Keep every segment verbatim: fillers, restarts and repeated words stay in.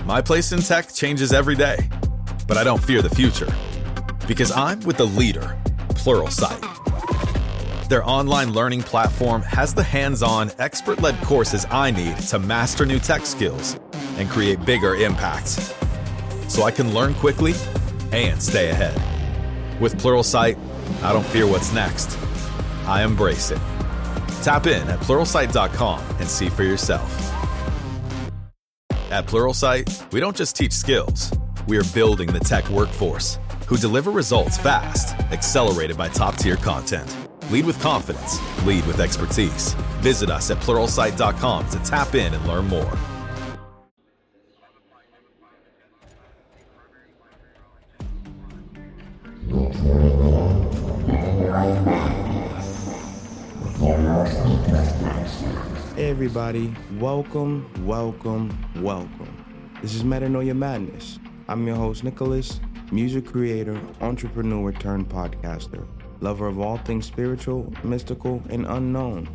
My place in tech changes every day, but I don't fear the future because I'm with the leader, Pluralsight. Their online learning platform has the hands-on, expert-led courses I need to master new tech skills and create bigger impacts, so I can learn quickly and stay ahead. With Pluralsight, I don't fear what's next. I embrace it. Tap in at pluralsight dot com and see for yourself. At Pluralsight, we don't just teach skills. We are building the tech workforce who deliver results fast, accelerated by top-tier content. Lead with confidence. Lead with expertise. Visit us at pluralsight dot com to tap in and learn more. Hey everybody, welcome, welcome, welcome. This is Metanoia Madness. I'm your host Nicholas, music creator, entrepreneur turned podcaster, lover of all things spiritual, mystical, and unknown.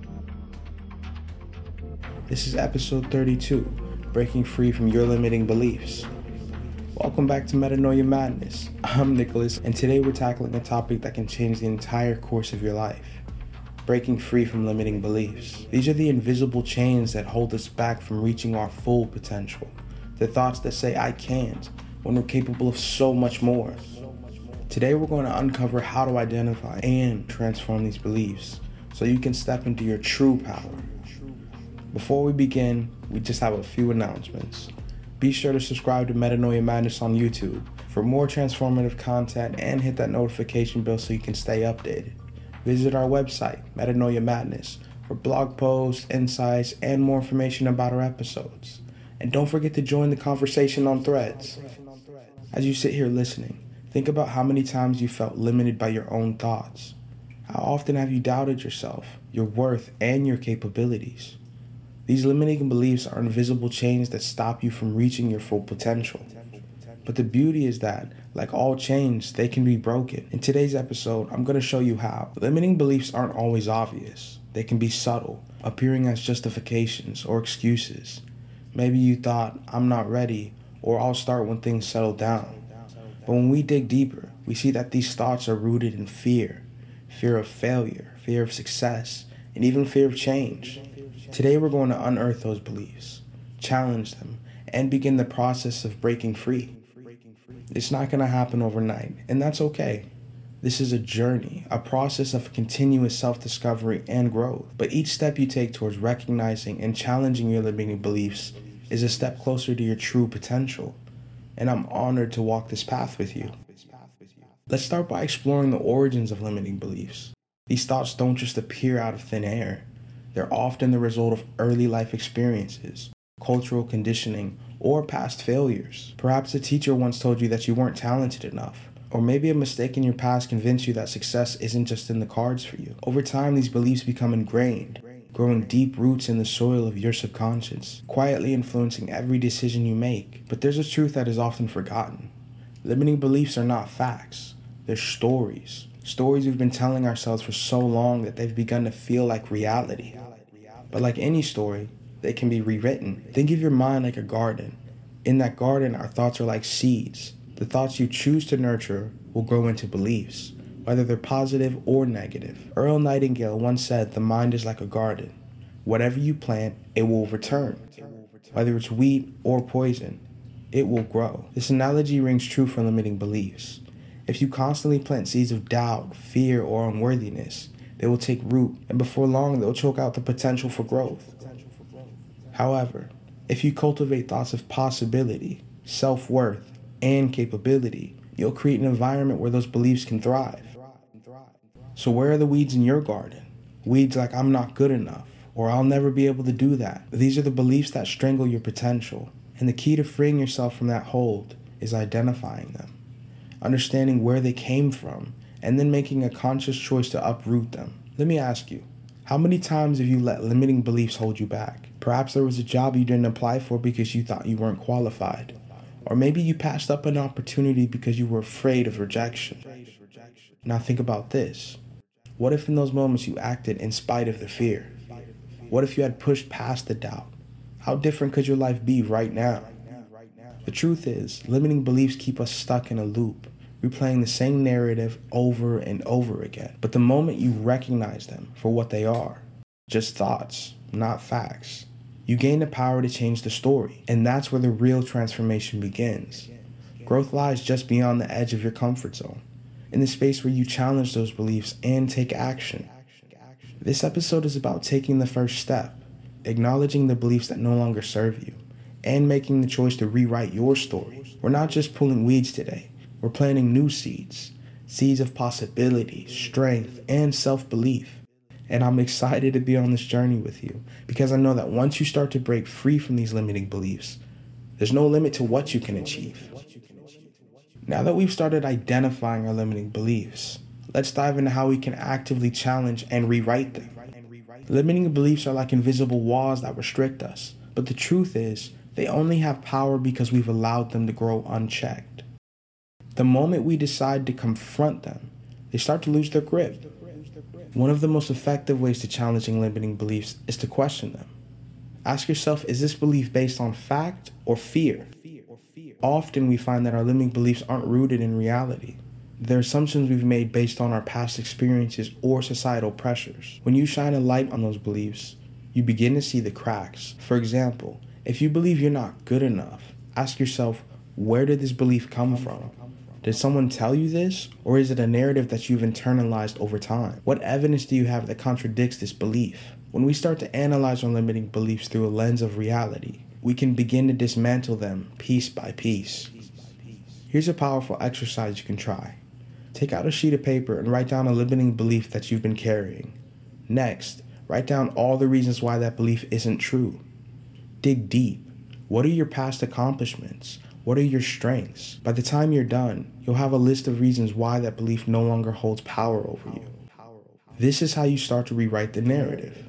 This is episode thirty-two, Breaking Free from Your Limiting Beliefs. Welcome back to Metanoia Madness. I'm Nicholas, and today we're tackling a topic that can change the entire course of your life. Breaking free from limiting beliefs. These are the invisible chains that hold us back from reaching our full potential. The thoughts that say, I can't, when we're capable of so much more. Today we're going to uncover how to identify and transform these beliefs so you can step into your true power. Before we begin, we just have a few announcements. Be sure to subscribe to Metanoia Madness on YouTube for more transformative content and hit that notification bell so you can stay updated. Visit our website, Metanoia Madness, for blog posts, insights, and more information about our episodes. And don't forget to join the conversation on Threads. As you sit here listening, think about how many times you felt limited by your own thoughts. How often have you doubted yourself, your worth, and your capabilities? These limiting beliefs are invisible chains that stop you from reaching your full potential. But the beauty is that, like all chains, they can be broken. In today's episode, I'm going to show you how. Limiting beliefs aren't always obvious. They can be subtle, appearing as justifications or excuses. Maybe you thought, I'm not ready, or I'll start when things settle down. But when we dig deeper, we see that these thoughts are rooted in fear. Fear of failure, fear of success, and even fear of change. Today we're going to unearth those beliefs, challenge them, and begin the process of breaking free. It's not going to happen overnight, and that's okay. This is a journey, a process of continuous self-discovery and growth. But each step you take towards recognizing and challenging your limiting beliefs is a step closer to your true potential. And I'm honored to walk this path with you. Let's start by exploring the origins of limiting beliefs. These thoughts don't just appear out of thin air. They're often the result of early life experiences, cultural conditioning, or past failures. Perhaps a teacher once told you that you weren't talented enough, or maybe a mistake in your past convinced you that success isn't just in the cards for you. Over time, these beliefs become ingrained, growing deep roots in the soil of your subconscious, quietly influencing every decision you make. But there's a truth that is often forgotten. Limiting beliefs are not facts. They're stories. Stories we've been telling ourselves for so long that they've begun to feel like reality. But like any story, they can be rewritten. Think of your mind like a garden. In that garden, our thoughts are like seeds. The thoughts you choose to nurture will grow into beliefs, whether they're positive or negative. Earl Nightingale once said, the mind is like a garden. Whatever you plant, it will return. Whether it's wheat or poison, it will grow. This analogy rings true for limiting beliefs. If you constantly plant seeds of doubt, fear, or unworthiness, they will take root, and before long, they'll choke out the potential for growth. However, if you cultivate thoughts of possibility, self-worth, and capability, you'll create an environment where those beliefs can thrive. So where are the weeds in your garden? Weeds like I'm not good enough, or I'll never be able to do that. These are the beliefs that strangle your potential, and the key to freeing yourself from that hold is identifying them, understanding where they came from, and then making a conscious choice to uproot them. Let me ask you, how many times have you let limiting beliefs hold you back? Perhaps there was a job you didn't apply for because you thought you weren't qualified. Or maybe you passed up an opportunity because you were afraid of rejection. Now think about this. What if in those moments you acted in spite of the fear? What if you had pushed past the doubt? How different could your life be right now? The truth is, limiting beliefs keep us stuck in a loop, replaying the same narrative over and over again. But the moment you recognize them for what they are, just thoughts, not facts, you gain the power to change the story. And that's where the real transformation begins. Growth lies just beyond the edge of your comfort zone, in the space where you challenge those beliefs and take action. This episode is about taking the first step, acknowledging the beliefs that no longer serve you, and making the choice to rewrite your story. We're not just pulling weeds today, we're planting new seeds, seeds of possibility, strength, and self-belief. And I'm excited to be on this journey with you, because I know that once you start to break free from these limiting beliefs, there's no limit to what you can achieve. Now that we've started identifying our limiting beliefs, let's dive into how we can actively challenge and rewrite them. Limiting beliefs are like invisible walls that restrict us, but the truth is, they only have power because we've allowed them to grow unchecked. The moment we decide to confront them, they start to lose their grip. One of the most effective ways to challenging limiting beliefs is to question them. Ask yourself, is this belief based on fact or fear? Often we find that our limiting beliefs aren't rooted in reality. They're assumptions we've made based on our past experiences or societal pressures. When you shine a light on those beliefs, you begin to see the cracks. For example, if you believe you're not good enough, ask yourself, where did this belief come from? Did someone tell you this, or is it a narrative that you've internalized over time? What evidence do you have that contradicts this belief? When we start to analyze our limiting beliefs through a lens of reality, we can begin to dismantle them piece by piece. Here's a powerful exercise you can try. Take out a sheet of paper and write down a limiting belief that you've been carrying. Next, write down all the reasons why that belief isn't true. Dig deep. What are your past accomplishments? What are your strengths? By the time you're done, you'll have a list of reasons why that belief no longer holds power over you. This is how you start to rewrite the narrative.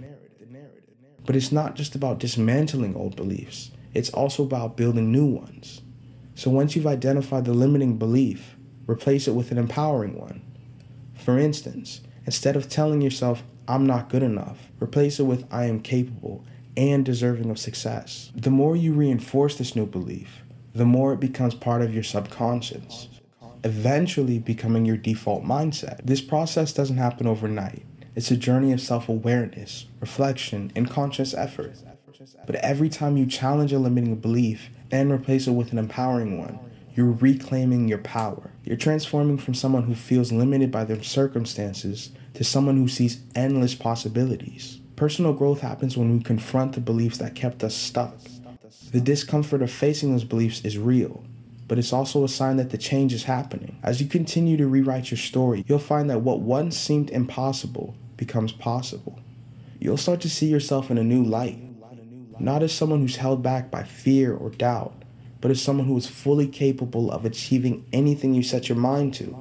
But it's not just about dismantling old beliefs. It's also about building new ones. So once you've identified the limiting belief, replace it with an empowering one. For instance, instead of telling yourself, I'm not good enough, replace it with, I am capable and deserving of success. The more you reinforce this new belief, the more it becomes part of your subconscious, eventually becoming your default mindset. This process doesn't happen overnight. It's a journey of self-awareness, reflection, and conscious effort. But every time you challenge a limiting belief and replace it with an empowering one, you're reclaiming your power. You're transforming from someone who feels limited by their circumstances to someone who sees endless possibilities. Personal growth happens when we confront the beliefs that kept us stuck. The discomfort of facing those beliefs is real, but it's also a sign that the change is happening. As you continue to rewrite your story, you'll find that what once seemed impossible becomes possible. You'll start to see yourself in a new light, not as someone who's held back by fear or doubt, but as someone who is fully capable of achieving anything you set your mind to.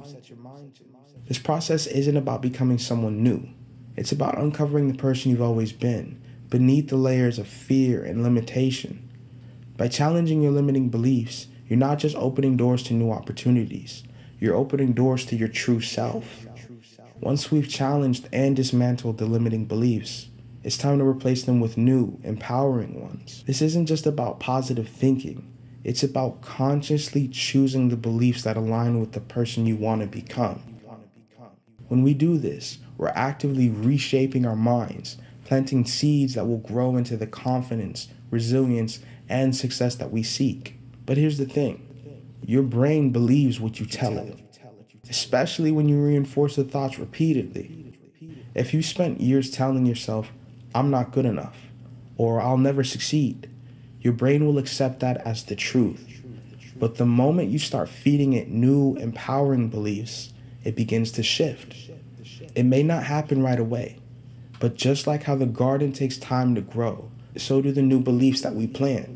This process isn't about becoming someone new. It's about uncovering the person you've always been, beneath the layers of fear and limitation. By challenging your limiting beliefs, you're not just opening doors to new opportunities, you're opening doors to your true self. Once we've challenged and dismantled the limiting beliefs, it's time to replace them with new, empowering ones. This isn't just about positive thinking, it's about consciously choosing the beliefs that align with the person you want to become. When we do this, we're actively reshaping our minds, planting seeds that will grow into the confidence, resilience, and success that we seek. But here's the thing, your brain believes what you tell it, especially when you reinforce the thoughts repeatedly. If you spent years telling yourself, I'm not good enough, or I'll never succeed, your brain will accept that as the truth. But the moment you start feeding it new, empowering beliefs, it begins to shift. It may not happen right away, but just like how the garden takes time to grow, so do the new beliefs that we plant.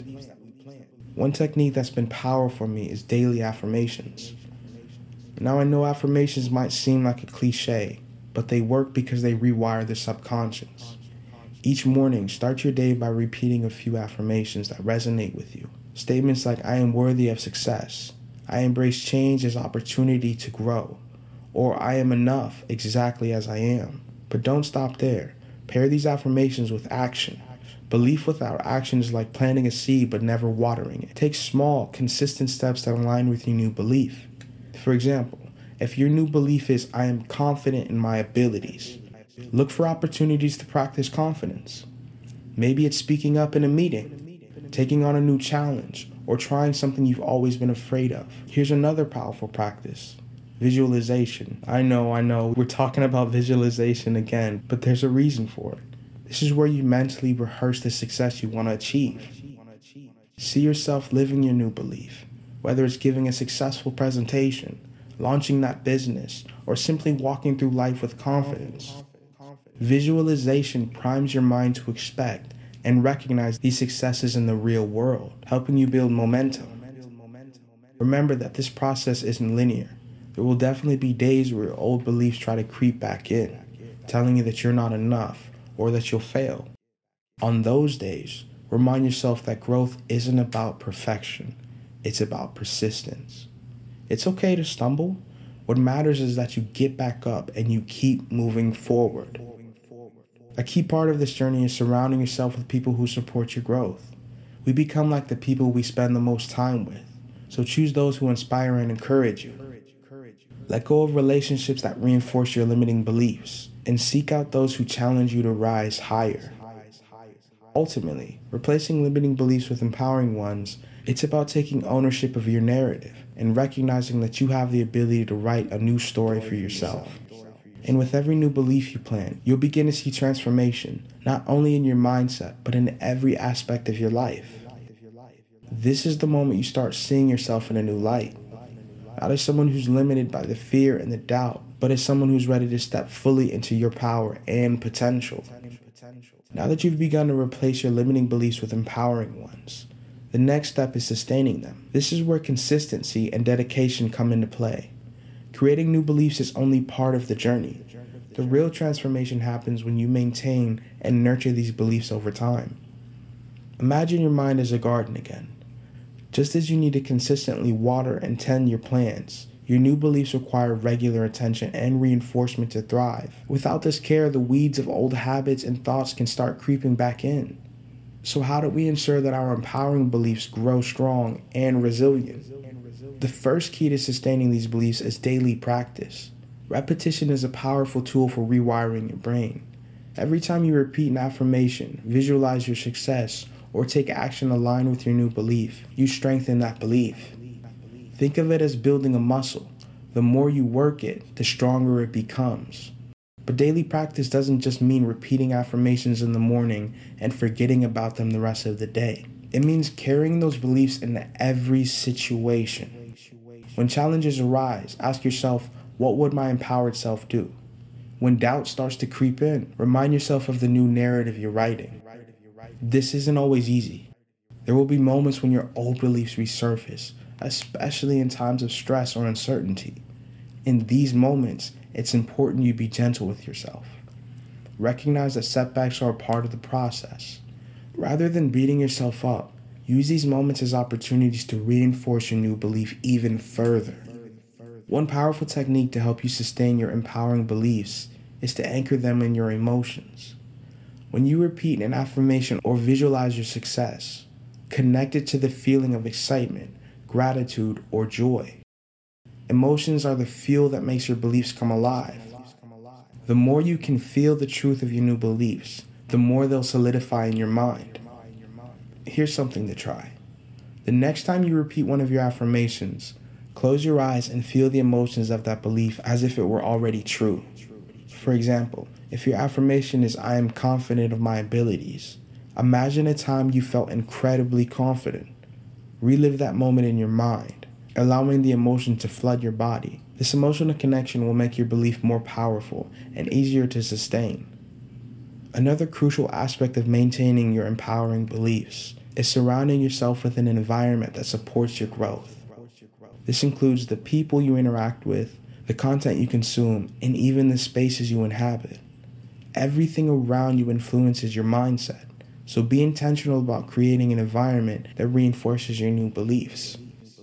One technique that's been powerful for me is daily affirmations. Now I know affirmations might seem like a cliche, but they work because they rewire the subconscious. Each morning, start your day by repeating a few affirmations that resonate with you. Statements like, I am worthy of success, I embrace change as opportunity to grow, or I am enough exactly as I am. But don't stop there. Pair these affirmations with action. Belief without action is like planting a seed but never watering it. Take small, consistent steps that align with your new belief. For example, if your new belief is, I am confident in my abilities, look for opportunities to practice confidence. Maybe it's speaking up in a meeting, taking on a new challenge, or trying something you've always been afraid of. Here's another powerful practice: visualization. I know, I know, we're talking about visualization again, but there's a reason for it. This is where you mentally rehearse the success you want to achieve. See yourself living your new belief, whether it's giving a successful presentation, launching that business, or simply walking through life with confidence. Visualization primes your mind to expect and recognize these successes in the real world, helping you build momentum. Remember that this process isn't linear. There will definitely be days where your old beliefs try to creep back in, telling you that you're not enough or that you'll fail. On those days, remind yourself that growth isn't about perfection. It's about persistence. It's okay to stumble. What matters is that you get back up and you keep moving forward. A key part of this journey is surrounding yourself with people who support your growth. We become like the people we spend the most time with, so choose those who inspire and encourage you. Let go of relationships that reinforce your limiting beliefs, and seek out those who challenge you to rise higher. Ultimately, replacing limiting beliefs with empowering ones, it's about taking ownership of your narrative and recognizing that you have the ability to write a new story for yourself. And with every new belief you plant, you'll begin to see transformation, not only in your mindset, but in every aspect of your life. This is the moment you start seeing yourself in a new light, not as someone who's limited by the fear and the doubt, but as someone who's ready to step fully into your power and potential. Now that you've begun to replace your limiting beliefs with empowering ones, the next step is sustaining them. This is where consistency and dedication come into play. Creating new beliefs is only part of the journey. The real transformation happens when you maintain and nurture these beliefs over time. Imagine your mind as a garden again. Just as you need to consistently water and tend your plants, your new beliefs require regular attention and reinforcement to thrive. Without this care, the weeds of old habits and thoughts can start creeping back in. So how do we ensure that our empowering beliefs grow strong and resilient? The first key to sustaining these beliefs is daily practice. Repetition is a powerful tool for rewiring your brain. Every time you repeat an affirmation, visualize your success, or take action aligned with your new belief, you strengthen that belief. Think of it as building a muscle. The more you work it, the stronger it becomes. But daily practice doesn't just mean repeating affirmations in the morning and forgetting about them the rest of the day. It means carrying those beliefs into every situation. When challenges arise, ask yourself, what would my empowered self do? When doubt starts to creep in, remind yourself of the new narrative you're writing. This isn't always easy. There will be moments when your old beliefs resurface, especially in times of stress or uncertainty. In these moments, it's important you be gentle with yourself. Recognize that setbacks are a part of the process. Rather than beating yourself up, use these moments as opportunities to reinforce your new belief even further. One powerful technique to help you sustain your empowering beliefs is to anchor them in your emotions. When you repeat an affirmation or visualize your success, connect it to the feeling of excitement, gratitude, or joy. Emotions are the fuel that makes your beliefs come alive. The more you can feel the truth of your new beliefs, the more they'll solidify in your mind. Here's something to try. The next time you repeat one of your affirmations, close your eyes and feel the emotions of that belief as if it were already true. For example, if your affirmation is, I am confident of my abilities, imagine a time you felt incredibly confident. Relive that moment in your mind, allowing the emotion to flood your body. This emotional connection will make your belief more powerful and easier to sustain. Another crucial aspect of maintaining your empowering beliefs is surrounding yourself with an environment that supports your growth. This includes the people you interact with, the content you consume, and even the spaces you inhabit. Everything around you influences your mindset, so be intentional about creating an environment that reinforces your new beliefs.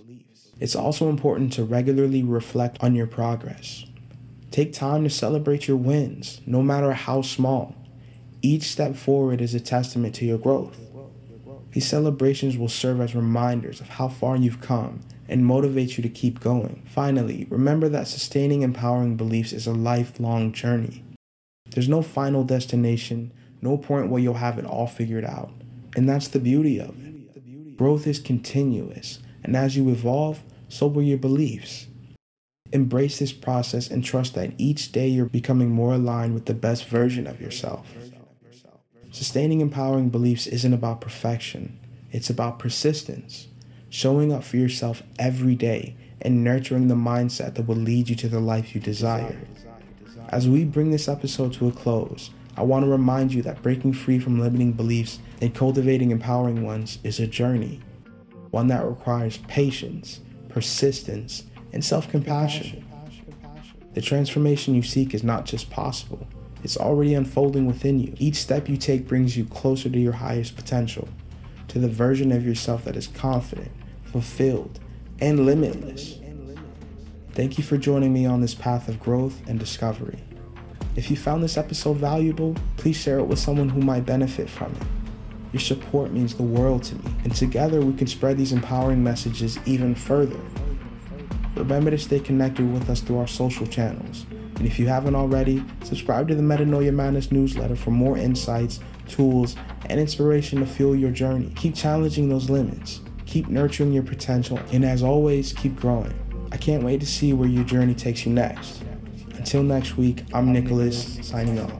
It's also important to regularly reflect on your progress. Take time to celebrate your wins, no matter how small. Each step forward is a testament to your growth. These celebrations will serve as reminders of how far you've come and motivate you to keep going. Finally, remember that sustaining empowering beliefs is a lifelong journey. There's no final destination, no point where you'll have it all figured out. And that's the beauty of it. Growth is continuous, and as you evolve, so will your beliefs. Embrace this process and trust that each day you're becoming more aligned with the best version of yourself. Sustaining empowering beliefs isn't about perfection, it's about persistence, showing up for yourself every day and nurturing the mindset that will lead you to the life you desire. As we bring this episode to a close, I want to remind you that breaking free from limiting beliefs and cultivating empowering ones is a journey, one that requires patience, persistence, and self-compassion. The transformation you seek is not just possible, it's already unfolding within you. Each step you take brings you closer to your highest potential, to the version of yourself that is confident, fulfilled, and limitless. Thank you for joining me on this path of growth and discovery. If you found this episode valuable, please share it with someone who might benefit from it. Your support means the world to me, and together we can spread these empowering messages even further. Remember to stay connected with us through our social channels. And if you haven't already, subscribe to the Metanoia Madness newsletter for more insights, tools, and inspiration to fuel your journey. Keep challenging those limits, keep nurturing your potential, and as always, keep growing. I can't wait to see where your journey takes you next. Until next week, I'm Nicholas, signing off.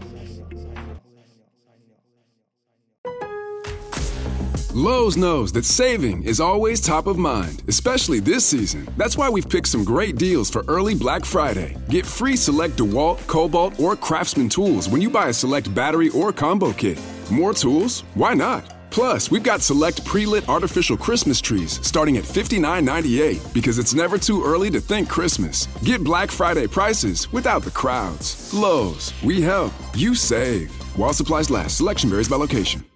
Lowe's knows that saving is always top of mind, especially this season. That's why we've picked some great deals for early Black Friday. Get free select DeWalt, Cobalt, or Craftsman tools when you buy a select battery or combo kit. More tools? Why not? Plus, we've got select pre-lit artificial Christmas trees starting at fifty-nine ninety-eight because it's never too early to think Christmas. Get Black Friday prices without the crowds. Lowe's, we help, you save. While supplies last, selection varies by location.